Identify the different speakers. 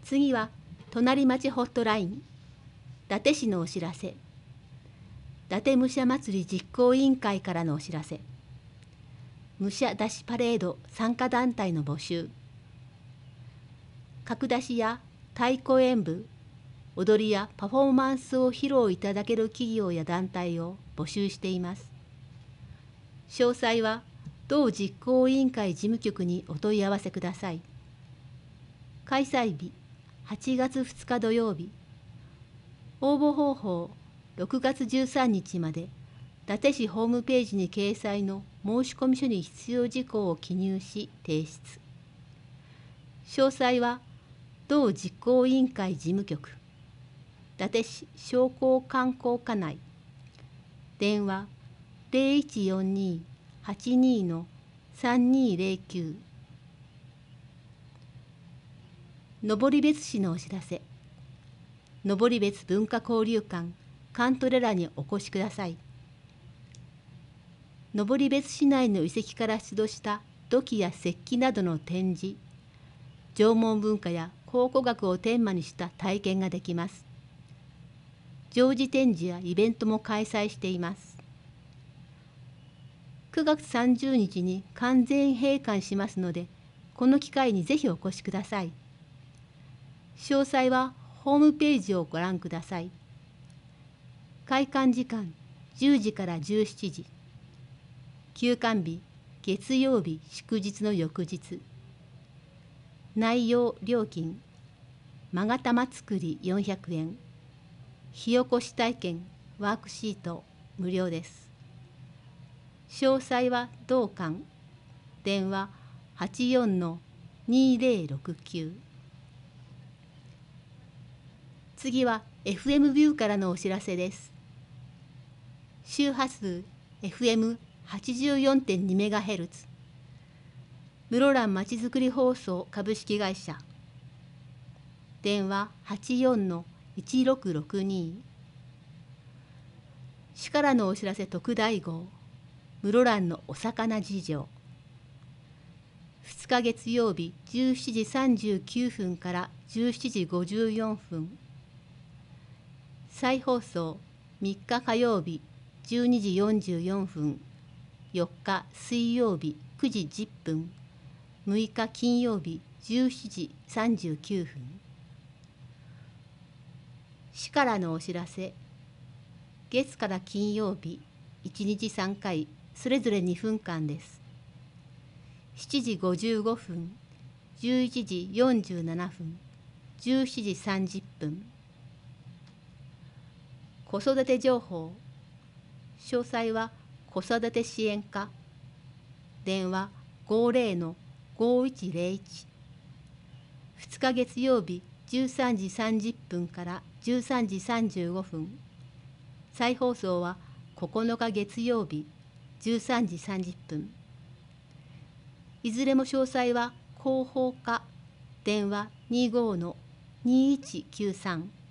Speaker 1: 次は隣町ホットライン、伊達市のお知らせ。伊達武者祭り実行委員会からのお知らせ。武者出しパレード参加団体の募集。角出しや太鼓演舞、踊りやパフォーマンスを披露いただける企業や団体を募集しています。詳細は同実行委員会事務局にお問い合わせください。開催日8月2日土曜日。応募方法6月13日まで伊達市ホームページに掲載の申込書に必要事項を記入し提出。詳細は同実行委員会事務局伊達市商工観光課内、電話0142-82-3209。登別市のお知らせ。登別文化交流館カントレラにお越しください。登別市内の遺跡から出土した土器や石器などの展示、縄文文化や考古学をテーマにした体験ができます。常時展示やイベントも開催しています。9月30日に完全閉館しますので、この機会にぜひお越しください。詳細はホームページをご覧ください。開館時間10時から17時。休館日月曜日祝日の翌日。内容料金勾玉作り400円。火起こし体験ワークシート無料です。詳細は同館。電話84-2069。次は FM ビューからのお知らせです。周波数 FM84.2MHz。室蘭まちづくり放送株式会社。電話84-1662。市からのお知らせ特大号。室蘭のお魚事情。2日月曜日17時39分から17時54分。再放送3日火曜日12時44分、4日水曜日9時10分、6日金曜日17時39分。市からのお知らせ。月から金曜日1日3回、それぞれ2分間です。7時55分、11時47分、17時30分。子育て情報。詳細は子育て支援課。電話50-5101。2日月曜日13時30分から13時35分。再放送は9日月曜日13時30分。いずれも詳細は広報課。電話25-2193。